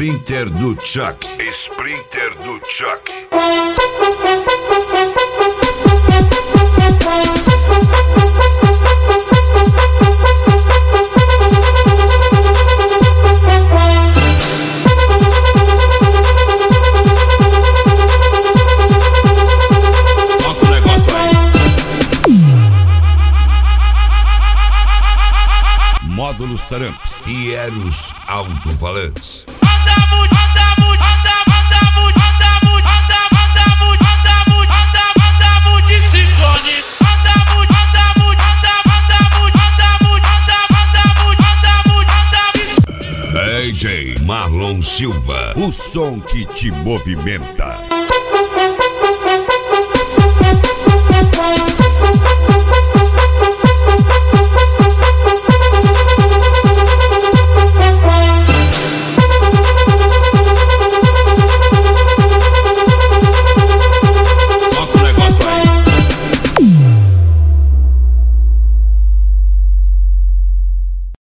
Sprinter do Chuck. Sprinter do Chuck. Módulos Taramps e Eros Alto-Falantes. DJ Marlon Silva, o som que te movimenta.